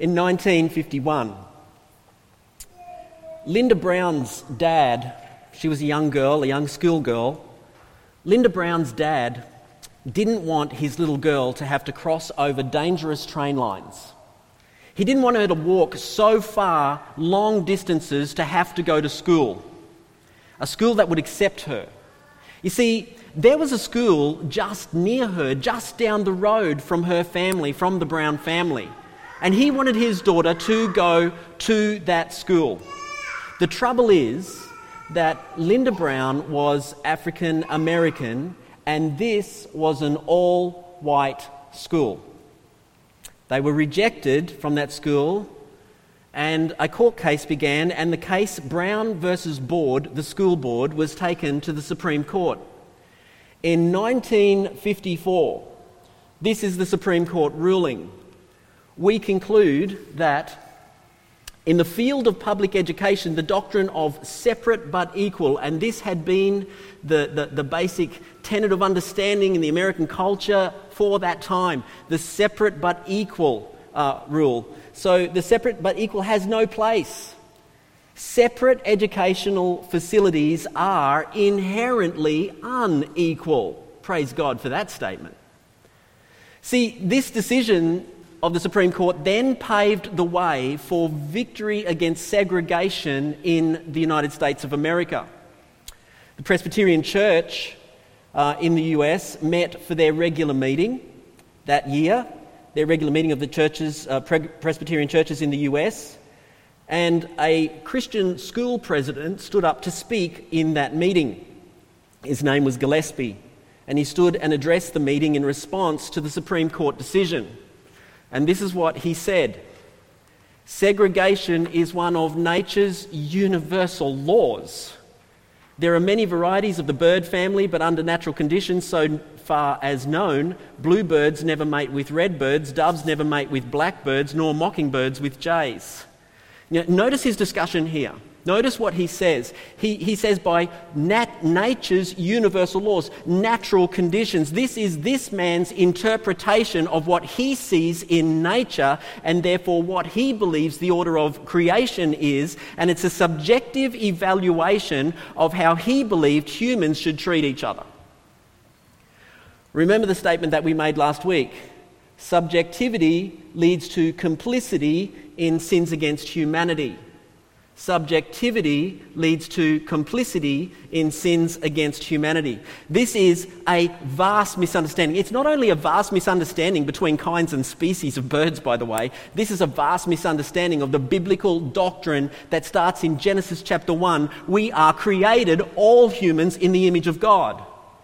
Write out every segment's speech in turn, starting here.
in 1951. Linda Brown's dad, she was a young girl, a young schoolgirl. Linda Brown's dad didn't want his little girl to have to cross over dangerous train lines. He didn't want her to walk so far, long distances, to have to go to school. A school that would accept her. You see, there was a school just near her, just down the road from her family, from the Brown family. And he wanted his daughter to go to that school. The trouble is that Linda Brown was African American, and this was an all-white school. They were rejected from that school, and a court case began, and the case Brown versus Board, the school board, was taken to the Supreme Court. In 1954, this is the Supreme Court ruling. We conclude that in the field of public education, the doctrine of separate but equal, and this had been the basic tenet of understanding in the American culture for that time, the separate but equal rule. So the separate but equal has no place. Separate educational facilities are inherently unequal. Praise God for that statement. See, this decision of the Supreme Court then paved the way for victory against segregation in the United States of America. The Presbyterian Church in the US met for their regular meeting that year, their regular meeting of the churches, Presbyterian churches in the US, and a Christian school president stood up to speak in that meeting. His name was Gillespie, and he stood and addressed the meeting in response to the Supreme Court decision. And this is what he said: segregation is one of nature's universal laws. There are many varieties of the bird family, but under natural conditions, so far as known, bluebirds never mate with redbirds, doves never mate with blackbirds, nor mockingbirds with jays. Now, notice his discussion here. Notice what he says. He says by nature's universal laws, natural conditions. This is this man's interpretation of what he sees in nature, and therefore what he believes the order of creation is, and it's a subjective evaluation of how he believed humans should treat each other. Remember the statement that we made last week. Subjectivity leads to complicity in sins against humanity. Subjectivity leads to complicity in sins against humanity. This is a vast misunderstanding. It's not only a vast misunderstanding between kinds and species of birds, by the way. This is a vast misunderstanding of the biblical doctrine that starts in Genesis chapter 1. We are created, all humans, in the image of God.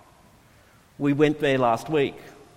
We went there last week.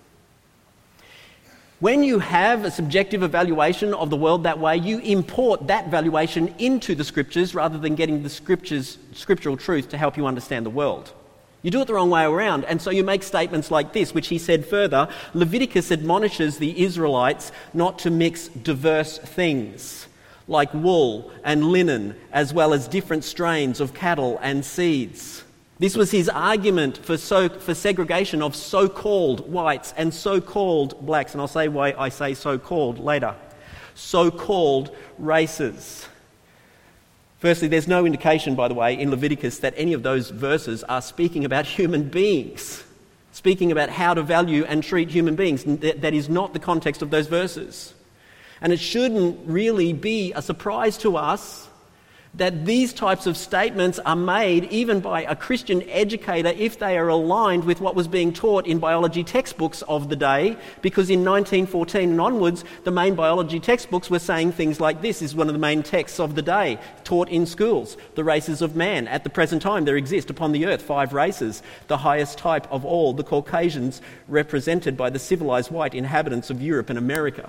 When you have a subjective evaluation of the world that way, you import that valuation into the Scriptures rather than getting the scriptural truth to help you understand the world. You do it the wrong way around, and so you make statements like this, which he said further: Leviticus admonishes the Israelites not to mix diverse things, like wool and linen, as well as different strains of cattle and seeds. This was his argument for segregation of so-called whites and so-called blacks. And I'll say why I say so-called later. So-called races. Firstly, there's no indication, by the way, in Leviticus that any of those verses are speaking about human beings, speaking about how to value and treat human beings. That is not the context of those verses. And it shouldn't really be a surprise to us that these types of statements are made even by a Christian educator if they are aligned with what was being taught in biology textbooks of the day, because in 1914 and onwards, the main biology textbooks were saying things like this is one of the main texts of the day, taught in schools. The races of man. At the present time, there exist upon the earth 5 races. The highest type of all, the Caucasians, represented by the civilized white inhabitants of Europe and America.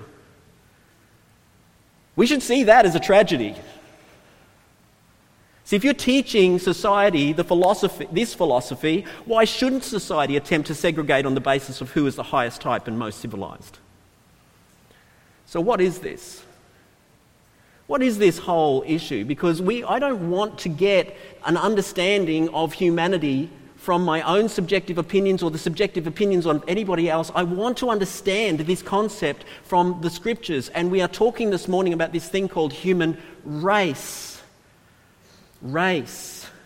We should see that as a tragedy. See, if you're teaching society this philosophy, why shouldn't society attempt to segregate on the basis of who is the highest type and most civilized? So what is this? What is this whole issue? Because I don't want to get an understanding of humanity from my own subjective opinions or the subjective opinions of anybody else. I want to understand this concept from the scriptures. And we are talking this morning about this thing called human race. Race.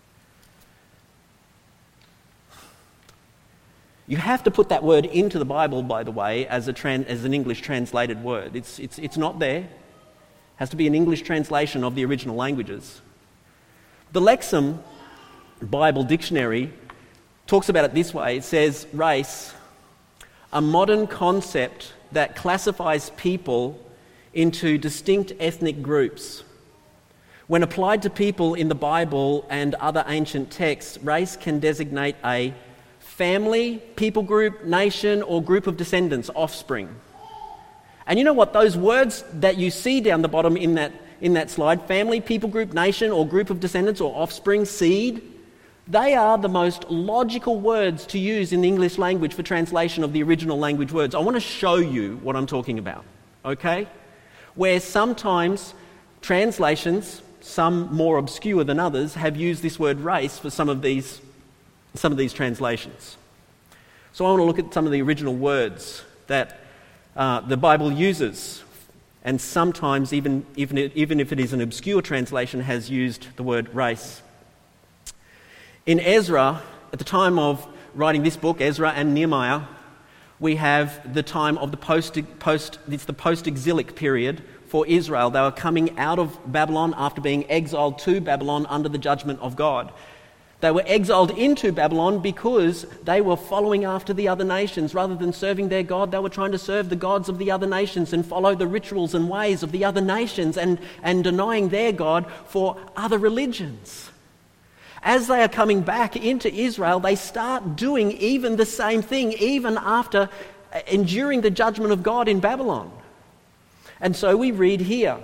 You have to put that word into the Bible, by the way, as an English translated word. It's not there. It has to be an English translation of the original languages. The Lexham Bible Dictionary talks about it this way. It says, race, a modern concept that classifies people into distinct ethnic groups. When applied to people in the Bible and other ancient texts, race can designate a family, people group, nation, or group of descendants, offspring. And you know what? Those words that you see down the bottom in that slide, family, people group, nation, or group of descendants, or offspring, seed, they are the most logical words to use in the English language for translation of the original language words. I want to show you what I'm talking about, okay? Where sometimes translations, some more obscure than others, have used this word race for some of these translations. So I want to look at some of the original words that the Bible uses, and sometimes even if it is an obscure translation, has used the word race. In Ezra, at the time of writing this book, Ezra and Nehemiah, we have the time of it's the post-exilic period for Israel. They were coming out of Babylon after being exiled to Babylon under the judgment of God. They were exiled into Babylon because they were following after the other nations. Rather than serving their God, they were trying to serve the gods of the other nations and follow the rituals and ways of the other nations and denying their God for other religions. As they are coming back into Israel, they start doing even the same thing, even after enduring the judgment of God in Babylon. And so we read here,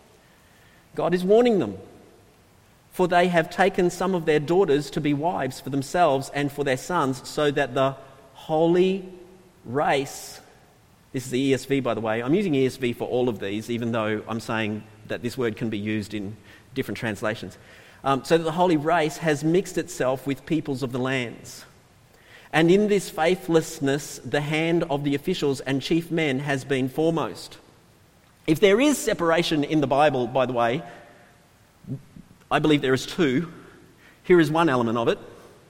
God is warning them. For they have taken some of their daughters to be wives for themselves and for their sons, so that the holy race, this is the ESV by the way, I'm using ESV for all of these, even though I'm saying that this word can be used in different translations, so that the holy race has mixed itself with peoples of the lands. And in this faithlessness, the hand of the officials and chief men has been foremost. If there is separation in the Bible, by the way, I believe there is two. Here is one element of it.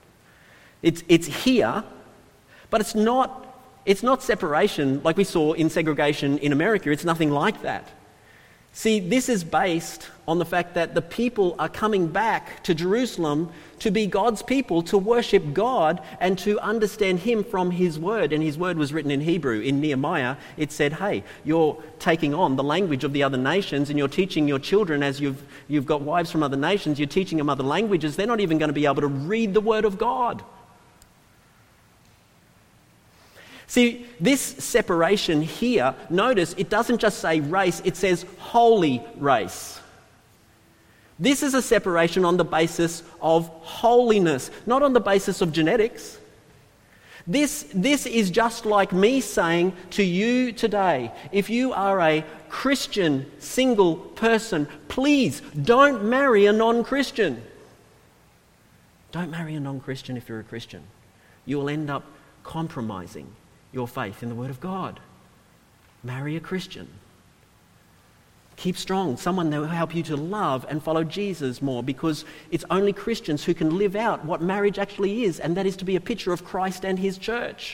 It's here, but it's not separation like we saw in segregation in America. It's nothing like that. See, this is based on the fact that the people are coming back to Jerusalem to be God's people, to worship God and to understand Him from His Word. And His Word was written in Hebrew. In Nehemiah, it said, hey, you're taking on the language of the other nations and you're teaching your children, as you've got wives from other nations, you're teaching them other languages. They're not even going to be able to read the Word of God. See, this separation here, notice it doesn't just say race, it says holy race. This is a separation on the basis of holiness, not on the basis of genetics. This is just like me saying to you today, if you are a Christian single person, please don't marry a non-Christian. Don't marry a non-Christian if you're a Christian. You will end up compromising your faith in the Word of God. Marry a Christian. Keep strong, someone that will help you to love and follow Jesus more, because it's only Christians who can live out what marriage actually is, and that is to be a picture of Christ and His church.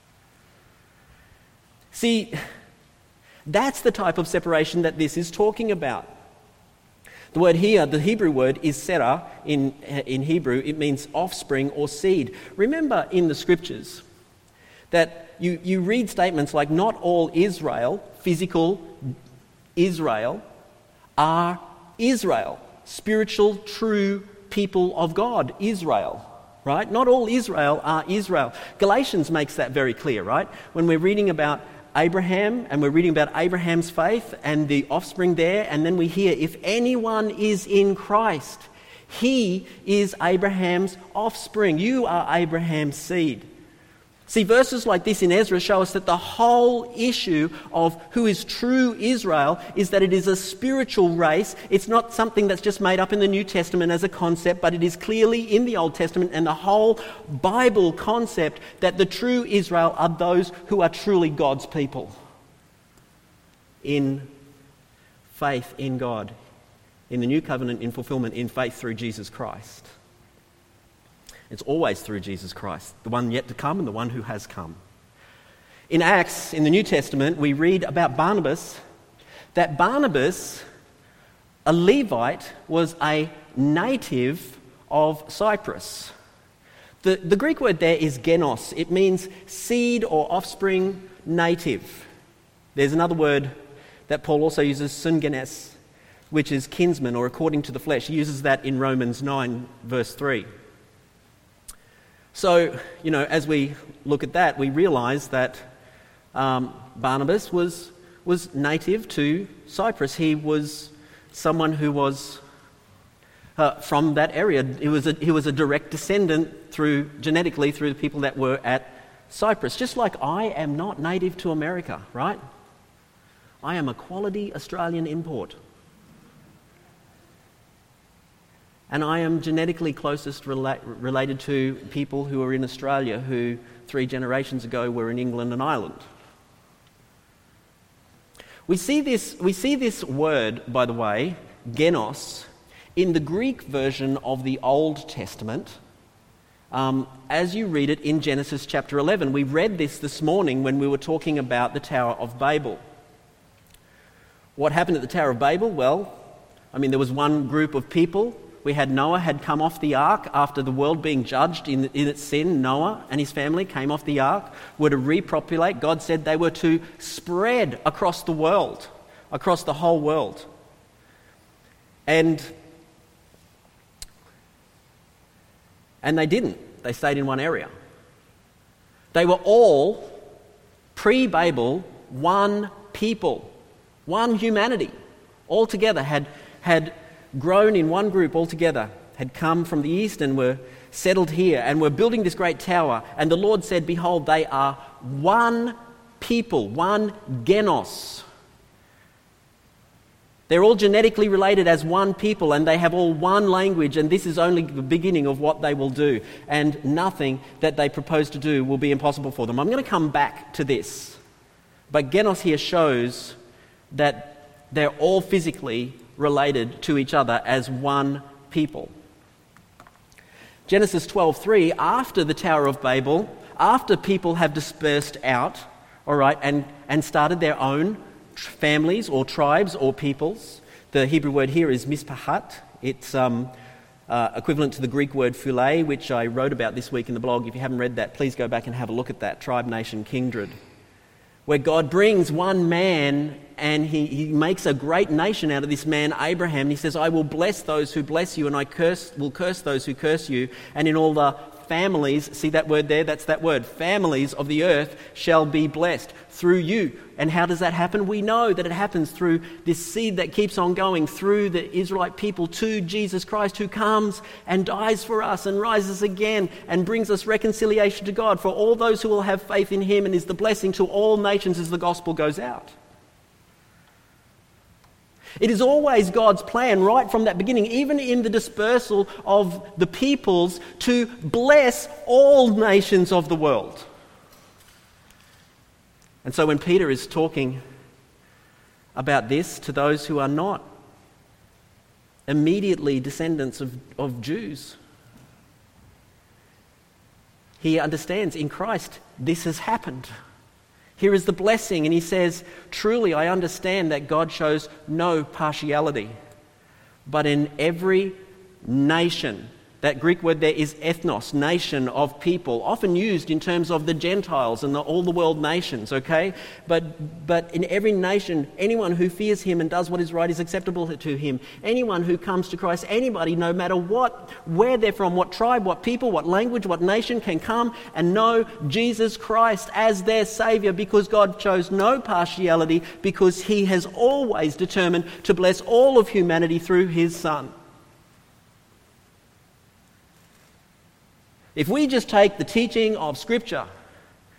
See, that's the type of separation that this is talking about. The word here, the Hebrew word, is serah in Hebrew. It means offspring or seed. Remember in the scriptures that you read statements like, not all Israel, physical Israel, are Israel, spiritual, true people of God, Israel, right? Not all Israel are Israel. Galatians makes that very clear, right? When we're reading about Abraham and we're reading about Abraham's faith and the offspring there, and then we hear, if anyone is in Christ, he is Abraham's offspring. You are Abraham's seed. See, verses like this in Ezra show us that the whole issue of who is true Israel is that it is a spiritual race. It's not something that's just made up in the New Testament as a concept, but it is clearly in the Old Testament and the whole Bible concept that the true Israel are those who are truly God's people in faith in God, in the new covenant, in fulfillment, in faith through Jesus Christ. It's always through Jesus Christ, the one yet to come and the one who has come. In Acts, in the New Testament, we read about Barnabas, that Barnabas, a Levite, was a native of Cyprus. The Greek word there is genos. It means seed or offspring, native. There's another word that Paul also uses, syngenes, which is kinsman or according to the flesh. He uses that in Romans 9, verse 3. So, as we look at that, we realise that Barnabas was native to Cyprus. He was someone who was from that area. He was a direct descendant genetically through the people that were at Cyprus. Just like I am not native to America, right? I am a quality Australian import. And I am genetically closest related to people who are in Australia who 3 generations ago were in England and Ireland. We see this word, by the way, genos, in the Greek version of the Old Testament, as you read it in Genesis chapter 11. We read this morning when we were talking about the Tower of Babel. What happened at the Tower of Babel? Well, there was one group of people. We had Noah had come off the ark after the world being judged in its sin. Noah and his family came off the ark, were to repopulate. God said they were to spread across the world, across the whole world. And they didn't. They stayed in one area. They were all, pre-Babel, one people, one humanity, all together had grown in one group altogether, had come from the east and were settled here and were building this great tower. And the Lord said, behold, they are one people, one genos. They're all genetically related as one people and they have all one language, and this is only the beginning of what they will do. And nothing that they propose to do will be impossible for them. I'm going to come back to this. But genos here shows that they're all physically related to each other as one people. Genesis 12:3, after the Tower of Babel, after people have dispersed out, all right, and started their own families or tribes or peoples. The Hebrew word here is mispahat. It's equivalent to the Greek word phule, which I wrote about this week in the blog. If you haven't read that, please go back and have a look at that. Tribe, nation, kindred. Where God brings one man and he makes a great nation out of this man, Abraham. And he says, I will bless those who bless you and I will curse those who curse you. And in all the families, see that word there? That's that word. Families of the earth shall be blessed through you. And how does that happen? We know that it happens through this seed that keeps on going through the Israelite people to Jesus Christ, who comes and dies for us and rises again and brings us reconciliation to God for all those who will have faith in him, and is the blessing to all nations as the gospel goes out. It is always God's plan right from that beginning, even in the dispersal of the peoples, to bless all nations of the world. And so when Peter is talking about this to those who are not immediately descendants of Jews, he understands in Christ this has happened. Here is the blessing, and he says, truly I understand that God shows no partiality, but in every nation, that Greek word there is ethnos, nation of people, often used in terms of the Gentiles and all the world nations, okay? But in every nation, anyone who fears him and does what is right is acceptable to him. Anyone who comes to Christ, anybody, no matter where they're from, what tribe, what people, what language, what nation, can come and know Jesus Christ as their Saviour, because God chose no partiality, because he has always determined to bless all of humanity through his Son. If we just take the teaching of Scripture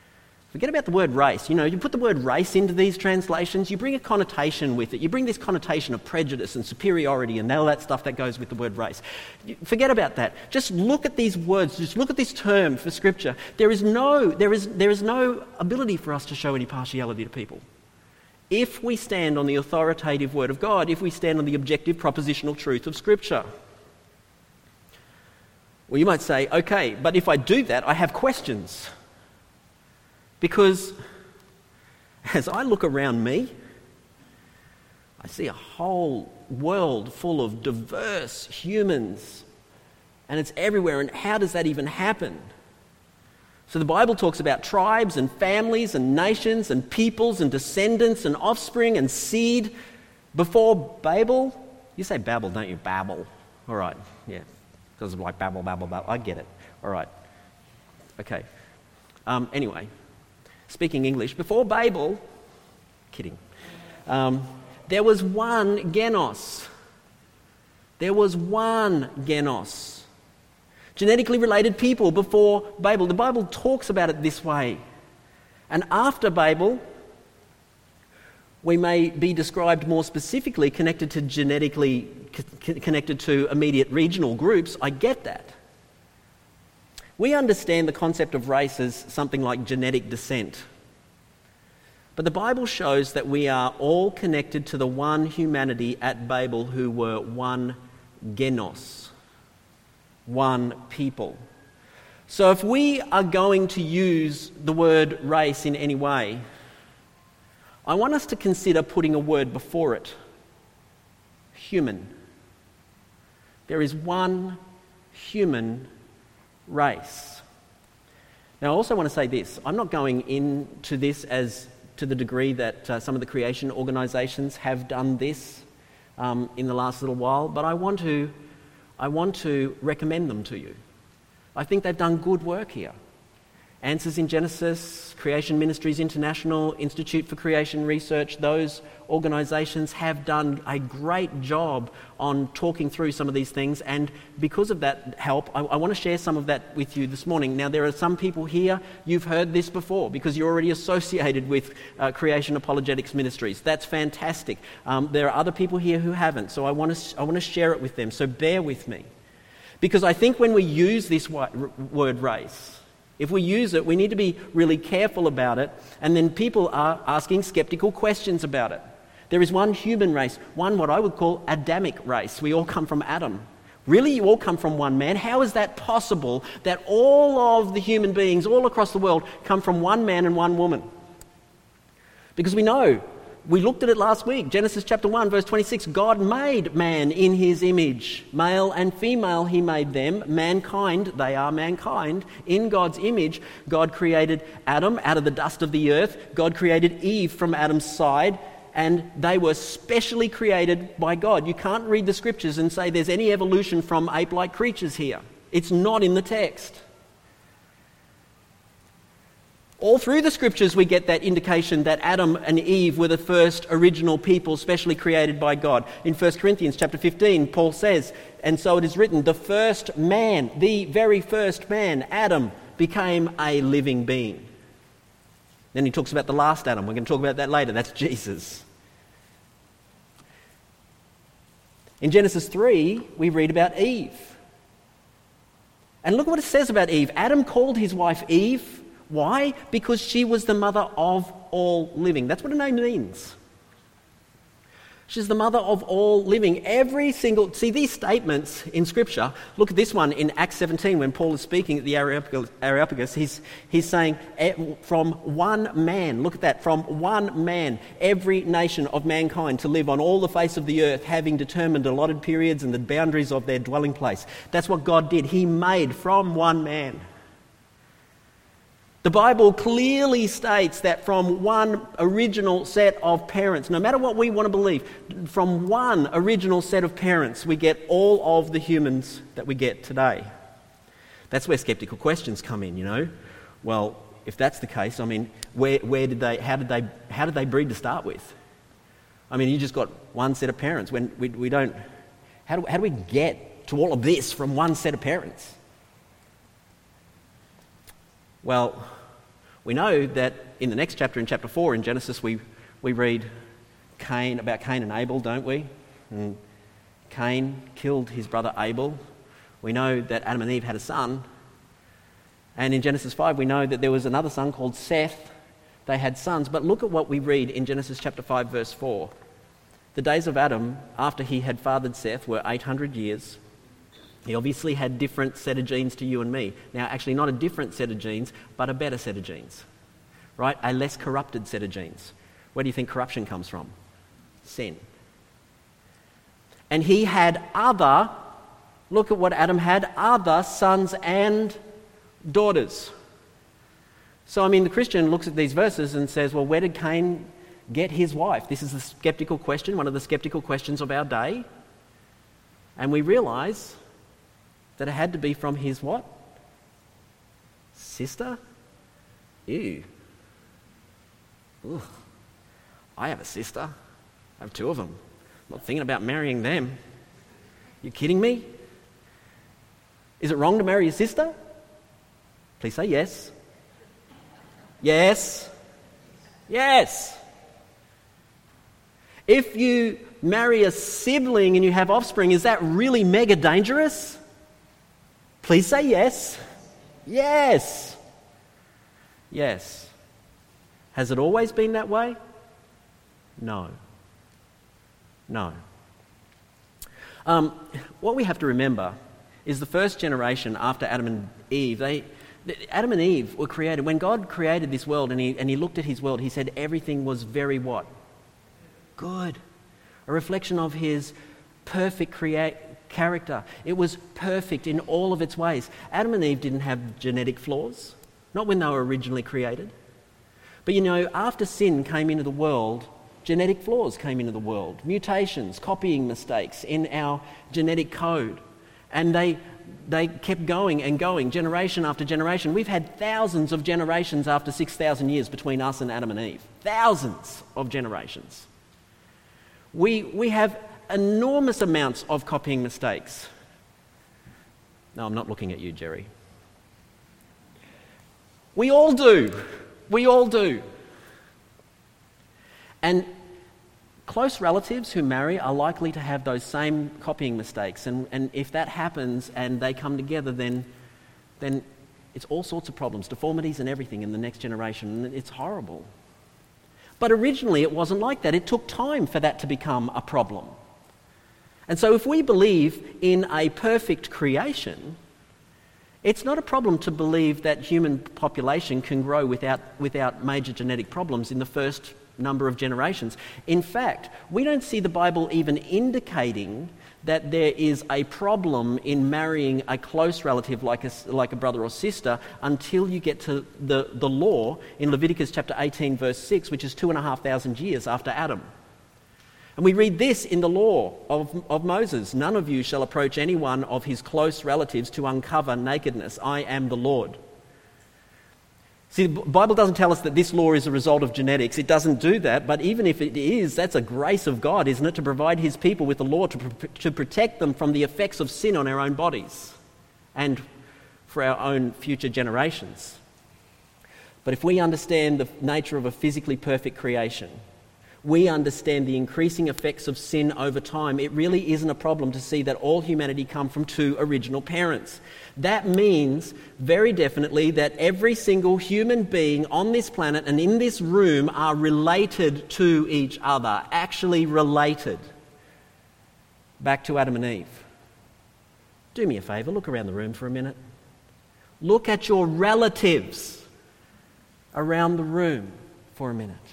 Forget about the word race. You put the word race into these translations, you bring a connotation with it. You bring this connotation of prejudice and superiority and all that stuff that goes with the word race. Forget about that. Just look at these words. Just look at this term for Scripture. There is no ability for us to show any partiality to people. If we stand on the authoritative Word of God, if we stand on the objective propositional truth of Scripture. Well, you might say, okay, but if I do that, I have questions. Because as I look around me, I see a whole world full of diverse humans, and it's everywhere. And how does that even happen? So the Bible talks about tribes and families and nations and peoples and descendants and offspring and seed. Before Babel, you say Babel, don't you? Babel. All right, yeah. Because of like Babel. I get it. All right. Okay. Anyway. Speaking English, before Babel, kidding, there was one Genos. There was one Genos. Genetically related people before Babel. The Bible talks about it this way. And after Babel, we may be described more specifically connected to immediate regional groups. I get that. We understand the concept of race as something like genetic descent. But the Bible shows that we are all connected to the one humanity at Babel who were one Genos, one people. So if we are going to use the word race in any way, I want us to consider putting a word before it. Human. There is one human race. Now, I also want to say this. I'm not going into this as to the degree that some of the creation organisations have done this in the last little while, but I want to recommend them to you. I think they've done good work here. Answers in Genesis, Creation Ministries International, Institute for Creation Research, those organisations have done a great job on talking through some of these things, and because of that help, I want to share some of that with you this morning. Now, there are some people here, you've heard this before because you're already associated with Creation Apologetics Ministries. That's fantastic. There are other people here who haven't, so I want to share it with them, so bear with me. Because I think when we use this word race, if we use it, we need to be really careful about it, and then people are asking skeptical questions about it. There is one human race, one what I would call Adamic race. We all come from Adam. Really, you all come from one man? How is that possible that all of the human beings all across the world come from one man and one woman? Because we know, we looked at it last week, Genesis chapter 1, verse 26, God made man in his image. Male and female he made them. Mankind, they are mankind. In God's image, God created Adam out of the dust of the earth. God created Eve from Adam's side, and they were specially created by God. You can't read the scriptures and say there's any evolution from ape-like creatures here. It's not in the text. All through the scriptures we get that indication that Adam and Eve were the first original people specially created by God. In 1 Corinthians chapter 15, Paul says, and so it is written, the first man, the very first man, Adam, became a living being. Then he talks about the last Adam. We're going to talk about that later. That's Jesus. In Genesis 3, we read about Eve. And look what it says about Eve. Adam called his wife Eve. Why? Because she was the mother of all living. That's what her name means. She's the mother of all living. See these statements in Scripture. Look at this one in Acts 17 when Paul is speaking at the Areopagus. He's saying, from one man, look at that, from one man, every nation of mankind to live on all the face of the earth, having determined allotted periods and the boundaries of their dwelling place. That's what God did. He made from one man. The Bible clearly states that from one original set of parents, no matter what we want to believe, from one original set of parents, we get all of the humans that we get today. That's where skeptical questions come in, you know. Well, if that's the case, I mean, how did they breed to start with? I mean, you just got one set of parents. When we don't, how do we get to all of this from one set of parents? Well, We know that in the next chapter, in chapter 4 in Genesis, we read about Cain and Abel, don't we? And Cain killed his brother Abel. We know that Adam and Eve had a son. And in Genesis 5, we know that there was another son called Seth. They had sons. But look at what we read in Genesis chapter 5, verse 4. The days of Adam, after he had fathered Seth, were 800 years. He obviously had different set of genes to you and me. Now, actually not a different set of genes, but a better set of genes. Right? A less corrupted set of genes. Where do you think corruption comes from? Sin. And he had look at what Adam had, other sons and daughters. So, the Christian looks at these verses and says, well, where did Cain get his wife? This is the skeptical question, one of the skeptical questions of our day. And we realise that it had to be from his what? Sister? Ew. Ugh. I have a sister. I have two of them. I'm not thinking about marrying them. You kidding me? Is it wrong to marry your sister? Please say yes. Yes. Yes. If you marry a sibling and you have offspring, is that really mega dangerous? Please say yes. Yes. Yes. Has it always been that way? No. No. What we have to remember is the first generation after Adam and Eve, Adam and Eve were created. When God created this world and he looked at his world, he said everything was very what? Good. A reflection of his perfect character. It was perfect in all of its ways. Adam and Eve didn't have genetic flaws, not when they were originally created. But after sin came into the world, genetic flaws came into the world. Mutations, copying mistakes in our genetic code. And they kept going and going, generation after generation. We've had thousands of generations after 6,000 years between us and Adam and Eve. Thousands of generations. We have enormous amounts of copying mistakes. No, I'm not looking at you, Jerry. We all do. We all do. And close relatives who marry are likely to have those same copying mistakes. And if that happens and they come together, then it's all sorts of problems, deformities and everything in the next generation. And it's horrible. But originally it wasn't like that. It took time for that to become a problem. And so if we believe in a perfect creation, it's not a problem to believe that human population can grow without major genetic problems in the first number of generations. In fact, we don't see the Bible even indicating that there is a problem in marrying a close relative like a brother or sister until you get to the law in Leviticus chapter 18 verse 6, which is 2,500 years after Adam. And we read this in the law of Moses: none of you shall approach any one of his close relatives to uncover nakedness. I am the Lord. See, the Bible doesn't tell us that this law is a result of genetics. It doesn't do that, but even if it is, that's a grace of God, isn't it, to provide his people with the law to protect them from the effects of sin on our own bodies and for our own future generations. But if we understand the nature of a physically perfect creation, we understand the increasing effects of sin over time, it really isn't a problem to see that all humanity come from two original parents. That means very definitely that every single human being on this planet and in this room are related to each other, actually related. Back to Adam and Eve. Do me a favour, look around the room for a minute. Look at your relatives around the room for a minute.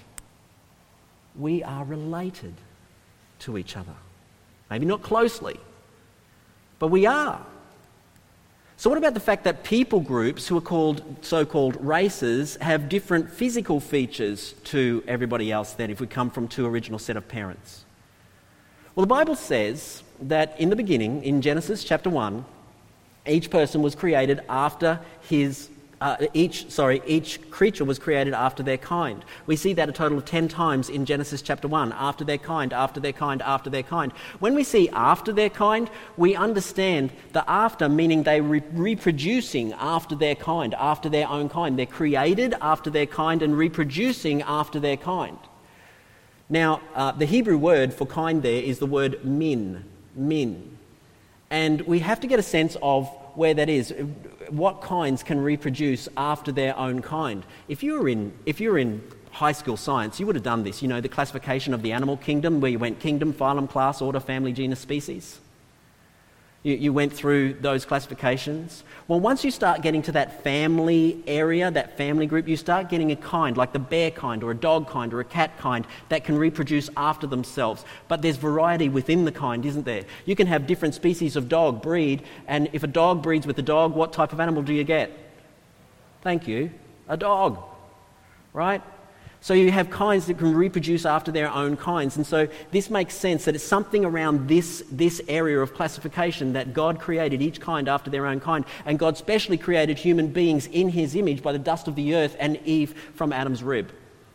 We are related to each other. Maybe not closely, but we are. So what about the fact that people groups who are called so-called races have different physical features to everybody else then if we come from two original set of parents? Well, the Bible says that in the beginning, in Genesis chapter 1, each person was created after his each creature was created after their kind. We see that a total of 10 times in Genesis chapter 1, after their kind, after their kind, after their kind. When we see after their kind, we understand the after meaning they reproducing after their kind, after their own kind. They're created after their kind and reproducing after their kind. Now, the Hebrew word for kind there is the word min. And we have to get a sense of where that is. What kinds can reproduce after their own kind? If you were in high school science, you would have done this. You know, the classification of the animal kingdom, where you went kingdom, phylum, class, order, family, genus, species. You went through those classifications. Well, once you start getting to that family area, that family group, you start getting a kind, like the bear kind or a dog kind or a cat kind, that can reproduce after themselves. But there's variety within the kind, isn't there? You can have different species of dog breed, and if a dog breeds with a dog, what type of animal do you get? Thank you, a dog, right? So you have kinds that can reproduce after their own kinds. And so this makes sense that it's something around this area of classification that God created each kind after their own kind. And God specially created human beings in his image by the dust of the earth and Eve from Adam's rib.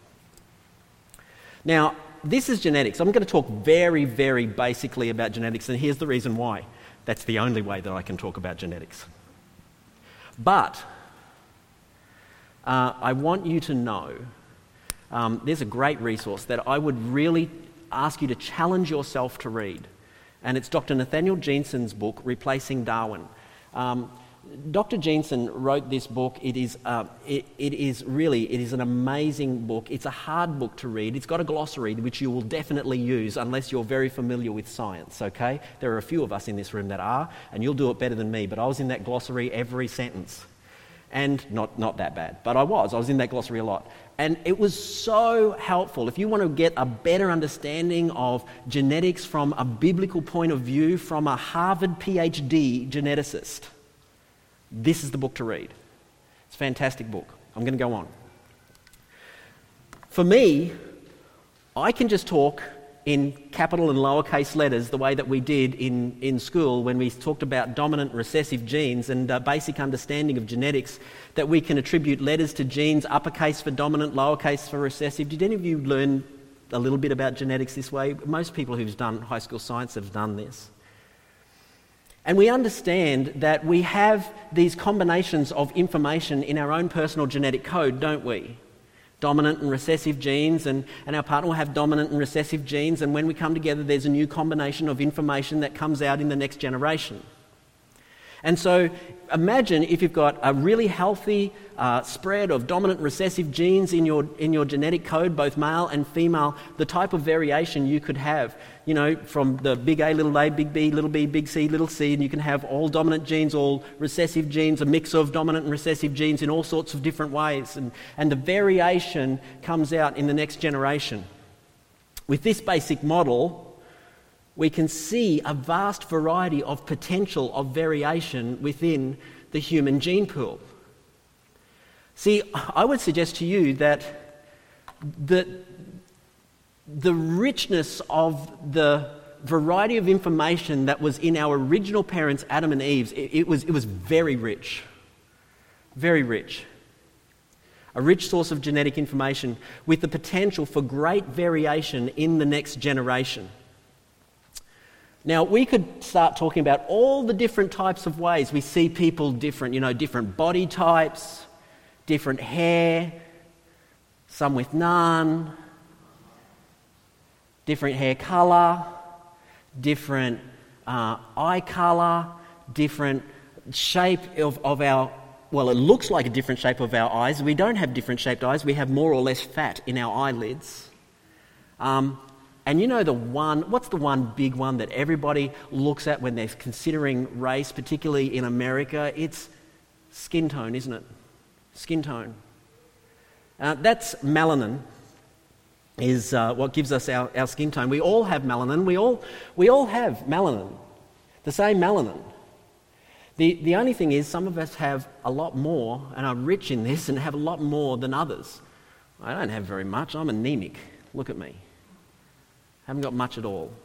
Now, this is genetics. I'm going to talk very, very basically about genetics, and here's the reason why. That's the only way that I can talk about genetics. But I want you to know there's a great resource that I would really ask you to challenge yourself to read. And it's Dr. Nathaniel Jeanson's book, Replacing Darwin. Dr. Jeanson wrote this book. It is an amazing book. It's a hard book to read. It's got a glossary, which you will definitely use unless you're very familiar with science, okay? There are a few of us in this room that are, and you'll do it better than me, but I was in that glossary every sentence. And not that bad, but I was in that glossary a lot. And it was so helpful. If you want to get a better understanding of genetics from a biblical point of view, from a Harvard PhD geneticist, this is the book to read. It's a fantastic book. I'm going to go on. For me, I can just talk in capital and lowercase letters the way that we did in school when we talked about dominant recessive genes and basic understanding of genetics, that we can attribute letters to genes, uppercase for dominant, lowercase for recessive. Did any of you learn a little bit about genetics this way? Most people who've done high school science have done this. And we understand that we have these combinations of information in our own personal genetic code, don't we? Dominant and recessive genes, and our partner will have dominant and recessive genes, and when we come together, there's a new combination of information that comes out in the next generation. And so imagine if you've got a really healthy spread of dominant recessive genes in your genetic code, both male and female, the type of variation you could have, you know, from the big A, little a, big B, big C, little c, and you can have all dominant genes, all recessive genes, a mix of dominant and recessive genes in all sorts of different ways, and the variation comes out in the next generation. With this basic model, we can see a vast variety of potential of variation within the human gene pool. See, I would suggest to you that the richness of the variety of information that was in our original parents, Adam and Eve, it was very rich. Very rich. A rich source of genetic information with the potential for great variation in the next generation. Now, we could start talking about all the different types of ways we see people different, you know, different body types, different hair, some with none, different hair colour, different eye colour, different shape of our, well, it looks like a different shape of our eyes. We don't have different shaped eyes. We have more or less fat in our eyelids. And you know what's the one big one that everybody looks at when they're considering race, particularly in America? It's skin tone, isn't it? Skin tone. That's melanin, is what gives us our skin tone. We all have melanin. We all have melanin, the same melanin. The only thing is some of us have a lot more and are rich in this and have a lot more than others. I don't have very much. I'm anemic. Look at me. Haven't got much at all.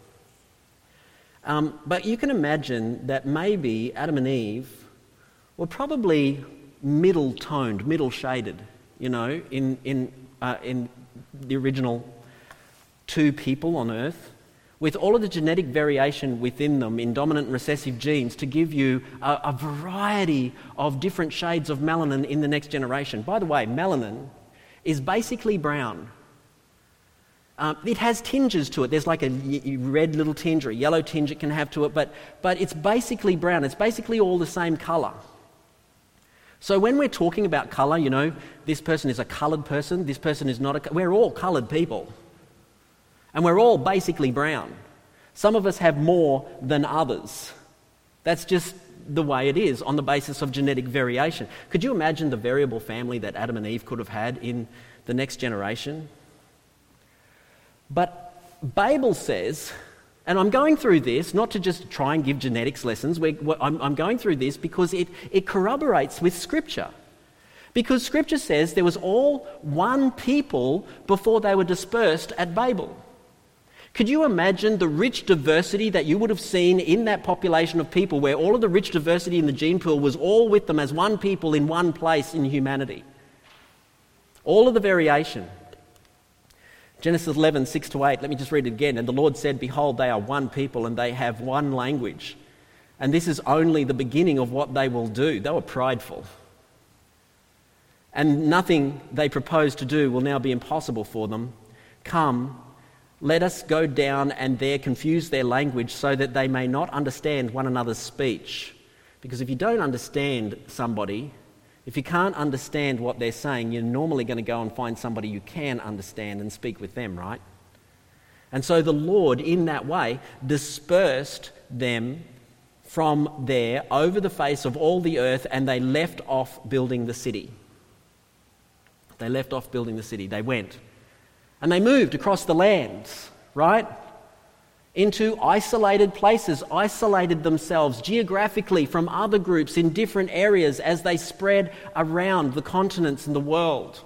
But you can imagine that maybe Adam and Eve were probably middle-toned, middle-shaded, in the original two people on Earth, with all of the genetic variation within them in dominant and recessive genes to give you a variety of different shades of melanin in the next generation. By the way, melanin is basically brown. It has tinges to it. There's like a red little tinge or a yellow tinge it can have to it, but it's basically brown. It's basically all the same colour. So when we're talking about colour, this person is a coloured person, this person is not we're all coloured people. And we're all basically brown. Some of us have more than others. That's just the way it is on the basis of genetic variation. Could you imagine the variable family that Adam and Eve could have had in the next generation? But Babel says, and I'm going through this not to just try and give genetics lessons, I'm going through this because it corroborates with Scripture. Because Scripture says there was all one people before they were dispersed at Babel. Could you imagine the rich diversity that you would have seen in that population of people where all of the rich diversity in the gene pool was all with them as one people in one place in humanity? All of the variation. Genesis 11, 6-8, let me just read it again. And the Lord said, "Behold, they are one people and they have one language. And this is only the beginning of what they will do." They were prideful. "And nothing they propose to do will now be impossible for them. Come, let us go down and there confuse their language so that they may not understand one another's speech." Because if you don't understand somebody, if you can't understand what they're saying, you're normally going to go and find somebody you can understand and speak with them, right? And so the Lord, in that way, dispersed them from there over the face of all the earth, and they left off building the city. They left off building the city. They went. And they moved across the lands, right? Into isolated places, isolated themselves geographically from other groups in different areas as they spread around the continents and the world.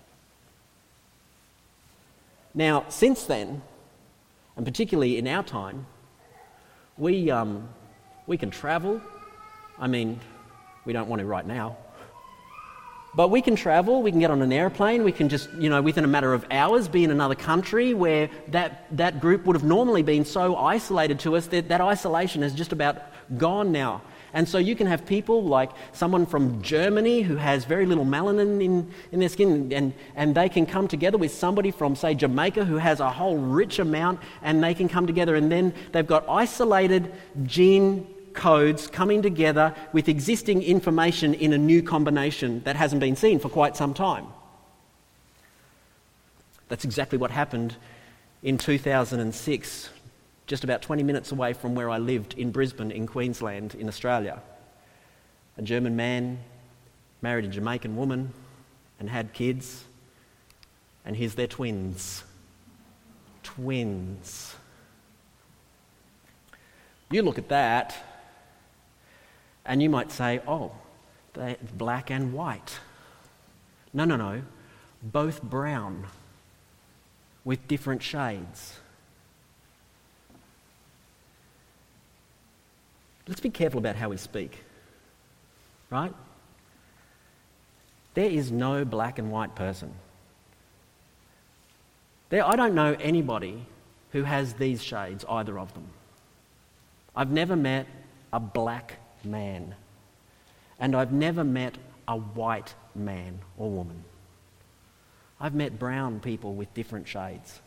Now, since then, and particularly in our time, we can travel. I mean, we don't want to right now. But we can travel, we can get on an airplane, we can just, within a matter of hours be in another country where that group would have normally been so isolated to us that isolation has just about gone now. And so you can have people like someone from Germany who has very little melanin in their skin, and they can come together with somebody from, say, Jamaica who has a whole rich amount, and they can come together, and then they've got isolated gene codes coming together with existing information in a new combination that hasn't been seen for quite some time. That's exactly what happened in 2006, just about 20 minutes away from where I lived in Brisbane in Queensland in Australia. A German man married a Jamaican woman and had kids, and here's their twins. Twins. You look at that and you might say, "Oh, they're black and white." No. Both brown with different shades. Let's be careful about how we speak, right? There is no black and white person. I don't know anybody who has these shades, either of them. I've never met a black man, and I've never met a white man or woman. I've met brown people with different shades.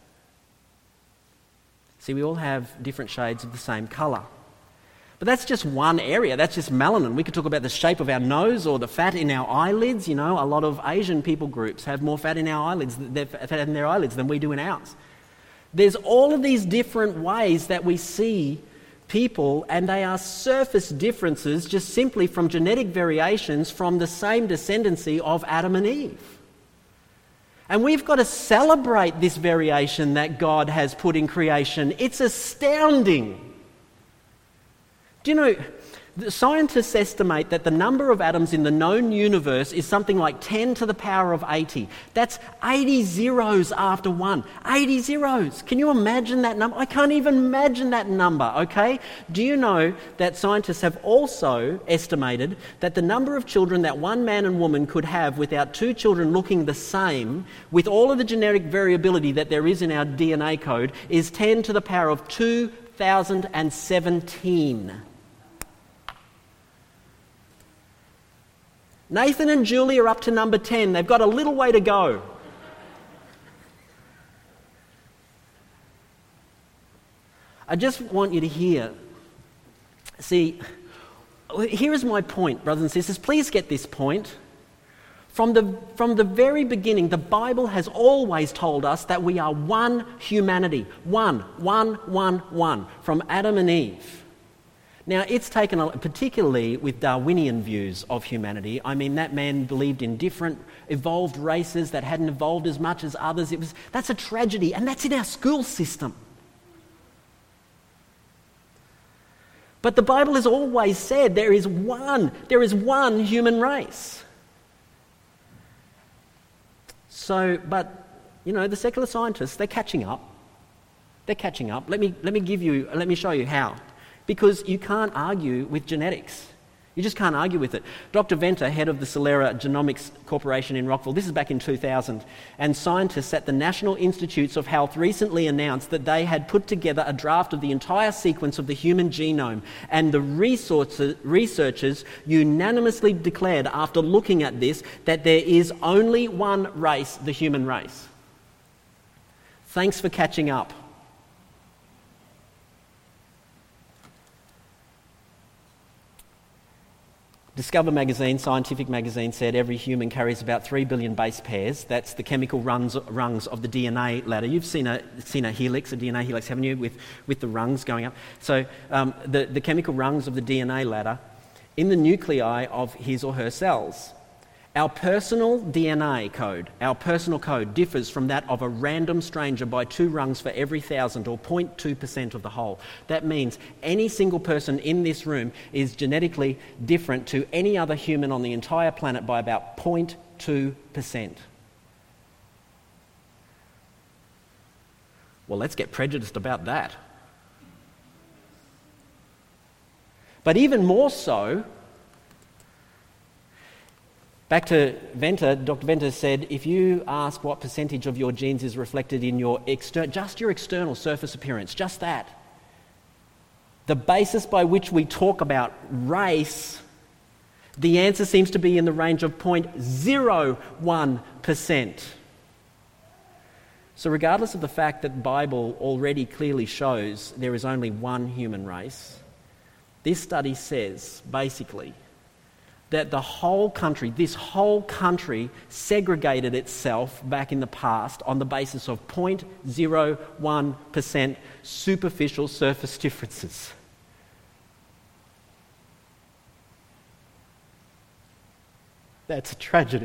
See, we all have different shades of the same colour. But that's just one area, that's just melanin. We could talk about the shape of our nose or the fat in our eyelids. A lot of Asian people groups have more fat in their eyelids than we do in ours. There's all of these different ways that we see people, and they are surface differences just simply from genetic variations from the same descendancy of Adam and Eve. And we've got to celebrate this variation that God has put in creation. It's astounding. Do you know, The scientists estimate that the number of atoms in the known universe is something like 10 to the power of 80. That's 80 zeros after 1. 80 zeros. Can you imagine that number? I can't even imagine that number, okay? Do you know that scientists have also estimated that the number of children that one man and woman could have without two children looking the same, with all of the genetic variability that there is in our DNA code, is 10 to the power of 2017. Nathan and Julie are up to number 10. They've got a little way to go. I just want you to hear. See, here is my point, brothers and sisters. Please get this point. From the very beginning, the Bible has always told us that we are one humanity. One. From Adam and Eve. Now, it's taken, particularly with Darwinian views of humanity. I mean, that man believed in different evolved races that hadn't evolved as much as others. That's a tragedy, and that's in our school system. But the Bible has always said there is one human race. So, but, the secular scientists, they're catching up. Let me show you how. Because you can't argue with genetics. You just can't argue with it. Dr. Venter, head of the Celera Genomics Corporation in Rockville, this is back in 2000, and scientists at the National Institutes of Health recently announced that they had put together a draft of the entire sequence of the human genome, and the researchers unanimously declared, after looking at this, that there is only one race, the human race. Thanks for catching up. Discover magazine, scientific magazine, said every human carries about 3 billion base pairs. That's the chemical rungs of the DNA ladder. You've seen a helix, a DNA helix, haven't you, with the rungs going up? So the chemical rungs of the DNA ladder in the nuclei of his or her cells. Our personal DNA code, our personal code, differs from that of a random stranger by 2 rungs for every 1,000, or 0.2% of the whole. That means any single person in this room is genetically different to any other human on the entire planet by about 0.2%. Well, let's get prejudiced about that. But even more so, back to Venter, Dr. Venter said, if you ask what percentage of your genes is reflected in your external surface appearance, just that, the basis by which we talk about race, the answer seems to be in the range of 0.01%. So regardless of the fact that the Bible already clearly shows there is only one human race, this study says, basically, that this whole country segregated itself back in the past on the basis of 0.01% superficial surface differences. That's a tragedy.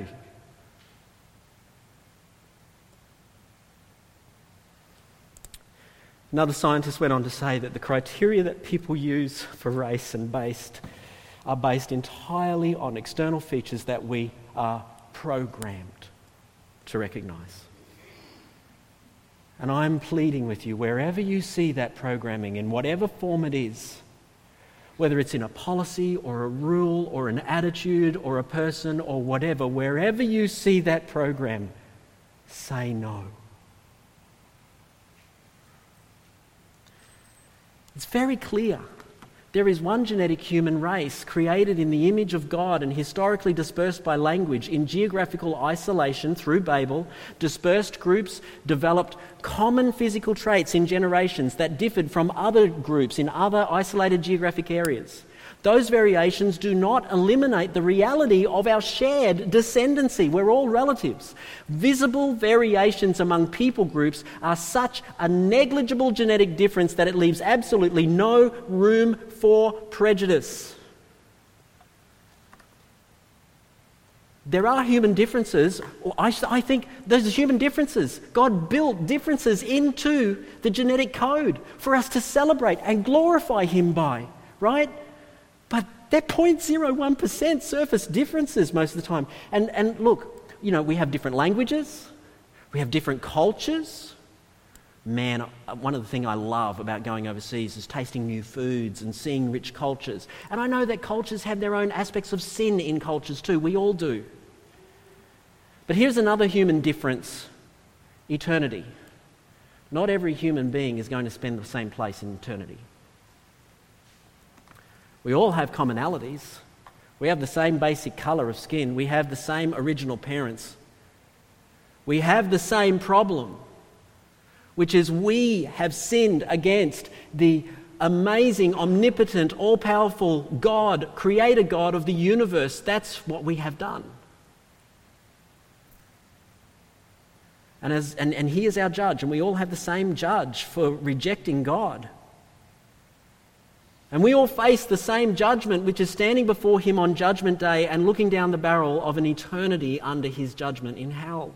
Another scientist went on to say that the criteria that people use for race are based entirely on external features that we are programmed to recognise. And I'm pleading with you, wherever you see that programming, in whatever form it is, whether it's in a policy or a rule or an attitude or a person or whatever, wherever you see that program, say no. It's very clear. There is one genetic human race created in the image of God and historically dispersed by language in geographical isolation through Babel. Dispersed groups developed common physical traits in generations that differed from other groups in other isolated geographic areas. Those variations do not eliminate the reality of our shared descendancy. We're all relatives. Visible variations among people groups are such a negligible genetic difference that it leaves absolutely no room for prejudice. There are human differences. I think those are human differences. God built differences into the genetic code for us to celebrate and glorify Him by, right? But they're 0.01% surface differences most of the time. And look, we have different languages, we have different cultures. Man, one of the things I love about going overseas is tasting new foods and seeing rich cultures. And I know that cultures have their own aspects of sin in cultures too. We all do. But here's another human difference: eternity. Not every human being is going to spend the same place in eternity. We all have commonalities. We have the same basic colour of skin. We have the same original parents. We have the same problem, which is we have sinned against the amazing, omnipotent, all-powerful God, Creator God of the universe. That's what we have done. And He is our judge, and we all have the same judge for rejecting God. And we all face the same judgment, which is standing before Him on Judgment Day and looking down the barrel of an eternity under His judgment in hell.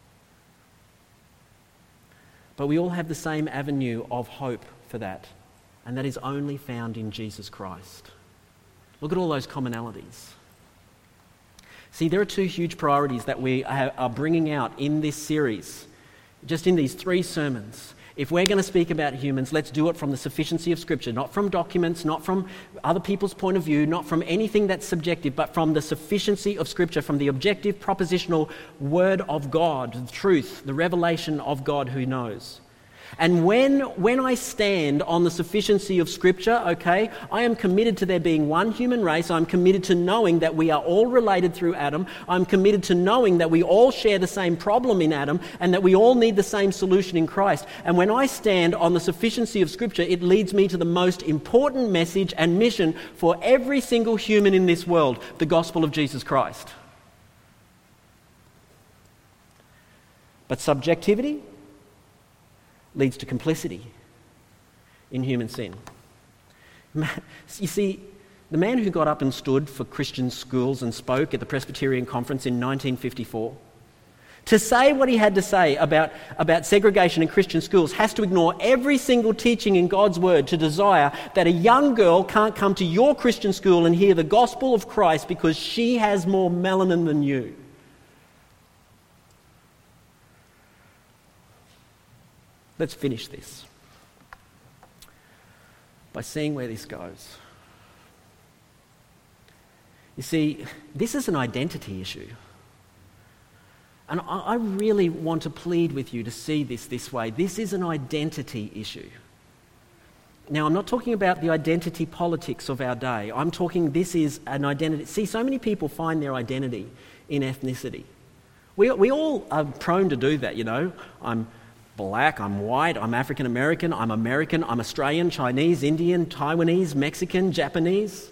But we all have the same avenue of hope for that, and that is only found in Jesus Christ. Look at all those commonalities. See, there are two huge priorities that we are bringing out in this series, just in these 3 sermons. If we're going to speak about humans, let's do it from the sufficiency of Scripture, not from documents, not from other people's point of view, not from anything that's subjective, but from the sufficiency of Scripture, from the objective, propositional Word of God, the truth, the revelation of God who knows. And when I stand on the sufficiency of Scripture, okay, I am committed to there being one human race. I'm committed to knowing that we are all related through Adam. I'm committed to knowing that we all share the same problem in Adam and that we all need the same solution in Christ. And when I stand on the sufficiency of Scripture, it leads me to the most important message and mission for every single human in this world, the gospel of Jesus Christ. But subjectivity leads to complicity in human sin. You see, the man who got up and stood for Christian schools and spoke at the Presbyterian Conference in 1954, to say what he had to say about segregation in Christian schools has to ignore every single teaching in God's Word to desire that a young girl can't come to your Christian school and hear the gospel of Christ because she has more melanin than you. Let's finish this by seeing where this goes. You see, this is an identity issue. And I really want to plead with you to see this way. This is an identity issue. Now, I'm not talking about the identity politics of our day. I'm talking this is an identity. See, so many people find their identity in ethnicity. We all are prone to do that, I'm Black, I'm white, I'm African American, I'm Australian, Chinese, Indian, Taiwanese, Mexican, Japanese,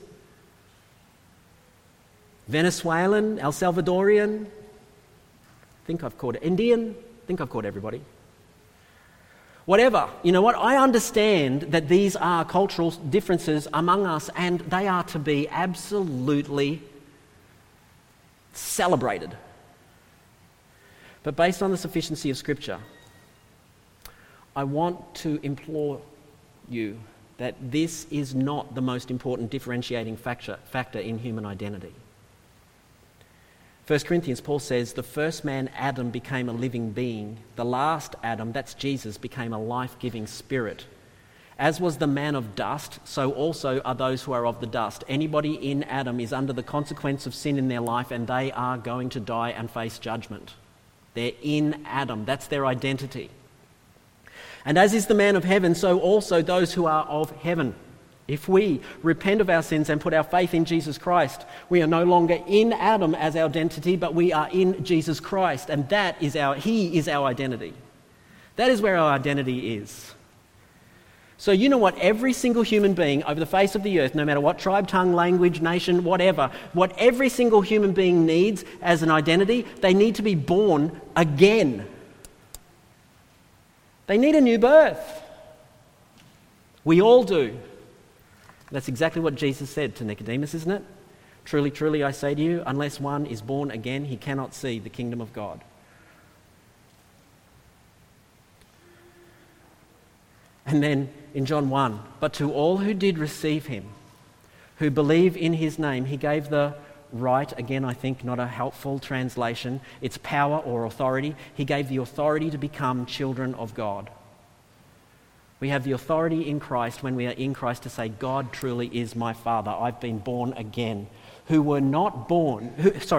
Venezuelan, El Salvadorian. Think I've caught Indian. Think I've caught everybody. Whatever. You know what? I understand that these are cultural differences among us and they are to be absolutely celebrated. But based on the sufficiency of Scripture, I want to implore you that this is not the most important differentiating factor in human identity. 1 Corinthians, Paul says, the first man, Adam, became a living being. The last Adam, that's Jesus, became a life-giving spirit. As was the man of dust, so also are those who are of the dust. Anybody in Adam is under the consequence of sin in their life and they are going to die and face judgment. They're in Adam. That's their identity. And as is the man of heaven, so also those who are of heaven. If we repent of our sins and put our faith in Jesus Christ, we are no longer in Adam as our identity, but we are in Jesus Christ. And He is our identity. That is where our identity is. So you know what every single human being over the face of the earth, no matter what tribe, tongue, language, nation, whatever, what every single human being needs as an identity, they need to be born again. They need a new birth. We all do. That's exactly what Jesus said to Nicodemus, isn't it? Truly, truly, I say to you, unless one is born again, he cannot see the kingdom of God. And then in John 1, but to all who did receive him, who believe in his name. He gave the right, again I think not a helpful translation, it's power or authority. He gave the authority to become children of God. We have the authority in Christ when we are in Christ to say, God truly is my Father. I've been born again. Who were born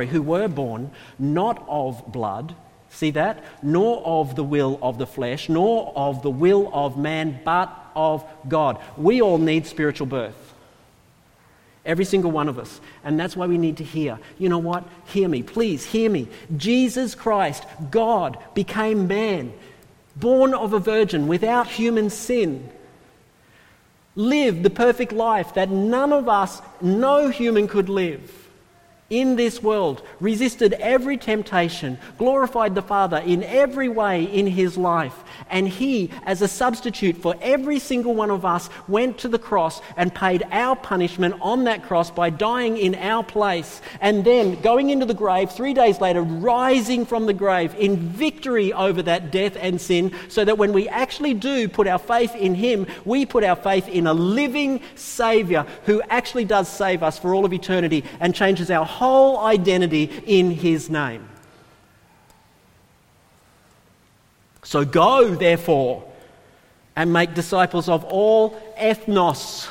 not of blood, see that? Nor of the will of the flesh, nor of the will of man, but of God. We all need spiritual birth. Every single one of us. And that's why we need to hear. You know what? Hear me. Please hear me. Jesus Christ, God, became man, born of a virgin without human sin, lived the perfect life that none of us, no human could live in this world, resisted every temptation, glorified the Father in every way in his life. And he, as a substitute for every single one of us, went to the cross and paid our punishment on that cross by dying in our place. And then going into the grave 3 days later, rising from the grave in victory over that death and sin, so that when we actually do put our faith in him, we put our faith in a living Saviour who actually does save us for all of eternity and changes our whole identity in his name. So go, therefore, and make disciples of all ethnos,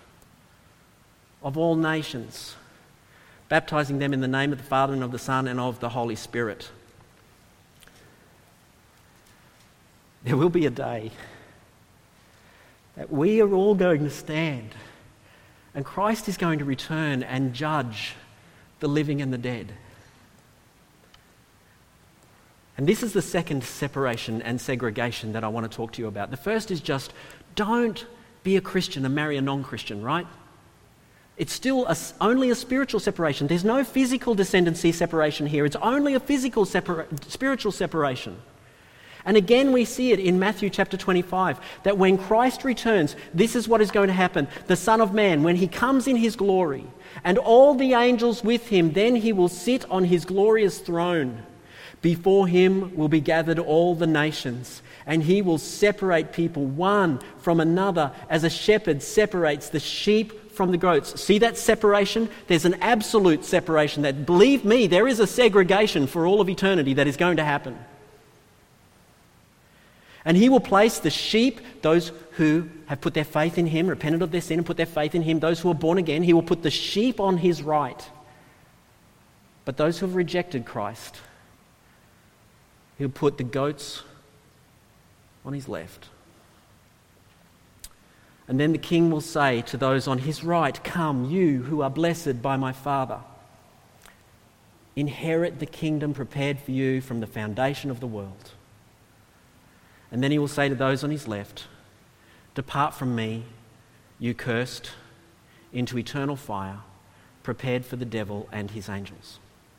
of all nations, baptizing them in the name of the Father and of the Son and of the Holy Spirit. There will be a day that we are all going to stand, and Christ is going to return and judge the living and the dead. And this is the second separation and segregation that I want to talk to you about. The first is just don't be a Christian and marry a non-Christian, right? It's still only a spiritual separation. There's no physical descendancy separation here. It's only a physical spiritual separation. And again we see it in Matthew chapter 25, that when Christ returns, this is what is going to happen. The Son of Man, when he comes in his glory, and all the angels with him, then he will sit on his glorious throne. Before him will be gathered all the nations, and he will separate people one from another as a shepherd separates the sheep from the goats. See that separation? There's an absolute separation that, believe me, there is a segregation for all of eternity that is going to happen. And he will place the sheep, those who have put their faith in him, repented of their sin and put their faith in him, those who are born again, he will put the sheep on his right. But those who have rejected Christ, he'll put the goats on his left. And then the king will say to those on his right, "Come, you who are blessed by my Father. Inherit the kingdom prepared for you from the foundation of the world." And then he will say to those on his left, "Depart from me, you cursed, into eternal fire, prepared for the devil and his angels."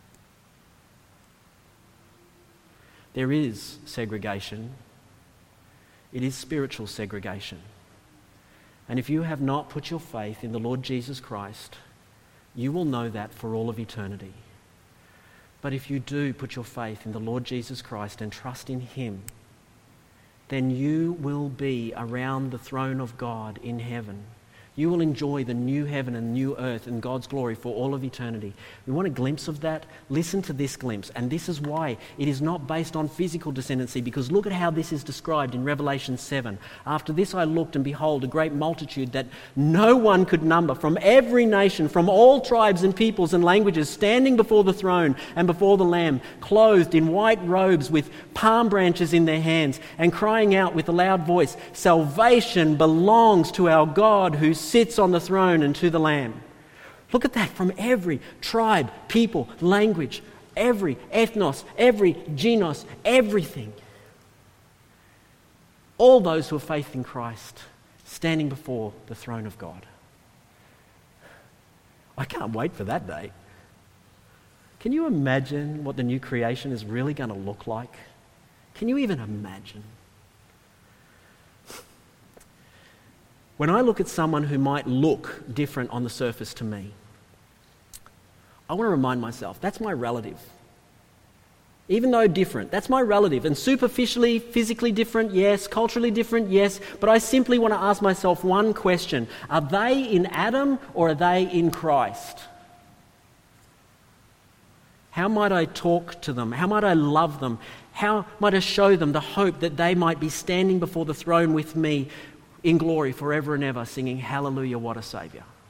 There is segregation. It is spiritual segregation. And if you have not put your faith in the Lord Jesus Christ, you will know that for all of eternity. But if you do put your faith in the Lord Jesus Christ and trust in him, then you will be around the throne of God in heaven. You will enjoy the new heaven and new earth and God's glory for all of eternity. We want a glimpse of that? Listen to this glimpse. And this is why it is not based on physical descendancy, because look at how this is described in Revelation 7. "After this I looked, and behold, a great multitude that no one could number, from every nation, from all tribes and peoples and languages, standing before the throne and before the Lamb, clothed in white robes with palm branches in their hands, and crying out with a loud voice, 'Salvation belongs to our God who sits on the throne and to the Lamb.'" Look at that, from every tribe, people, language, every ethnos, every genos, everything. All those who have faith in Christ standing before the throne of God. I can't wait for that day. Can you imagine what the new creation is really going to look like? Can you even imagine? When I look at someone who might look different on the surface to me, I want to remind myself, that's my relative. even though different. That's my relative. And superficially, physically different, yes. Culturally different, yes. But I simply want to ask myself one question. Are they in Adam or are they in Christ? How might I talk to them? How might I love them? How might I show them the hope that they might be standing before the throne with me in glory forever and ever, singing, Hallelujah, what a Saviour.